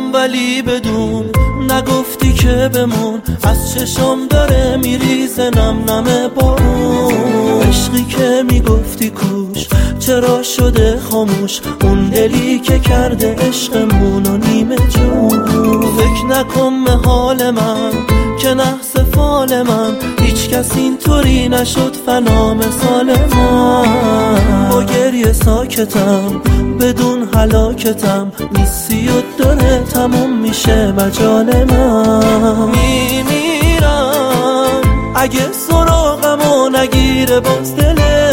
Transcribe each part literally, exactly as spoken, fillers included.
ولی بدون نگفتی که بمون، از چشم داره میریزه نم نم بارون. عشقی که میگفتی کوش چرا شده خاموش، اون دلی که کرده عشقمون و نیمه جون. فکر نکن به حال من که نحس فال من، هیچ کس اینطوری نشد فنا مثال من. با گریه ساکتم بدون هلاکتم، نیستی و داره تموم میشه مجال من. میمیرم اگه سراغمو نگیره باز دله،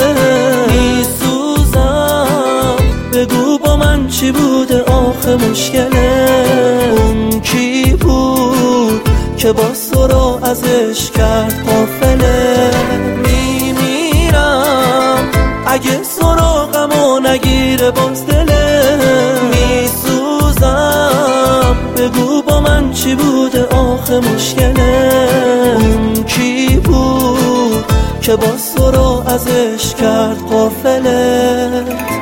میسوزم بگو با من چی بوده آخه مشکله. اون کی بود که با سرا ازش کرد قافله. میمیرم اگه سراغمو نگیره باز دله، میسوزم بگو با من چی بوده آخه مشکله. اون کی بود که با سرا ازش کرد قافله.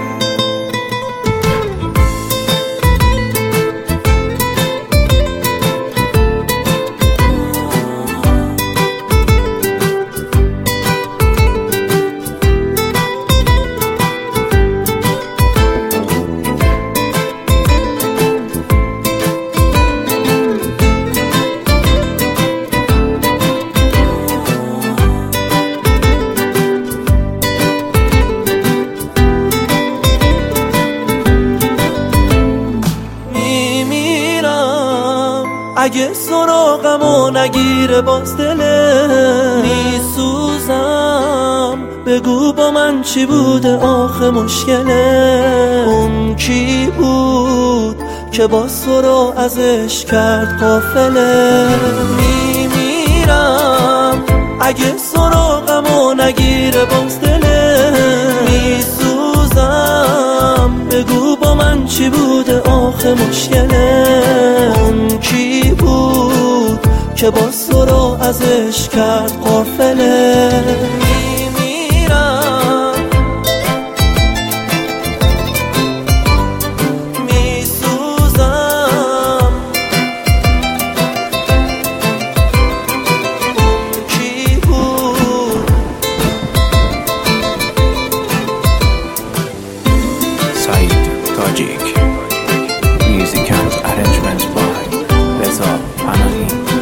اگه سراغمو نگیره باز دله، میسوزم بگو با من چی بوده آخه مشکله. اون کی بود که با سرا ازش کرد قافله. میمیرم اگه سراغمو نگیره باز دله، میسوزم بگو با من چی بوده آخه مشکله. اون کی بود که با سرا ازش کرد قافله. میمیرم میسوزم اون کی بود. Saeed Tajik. Music and arrangements by Reza Panahi.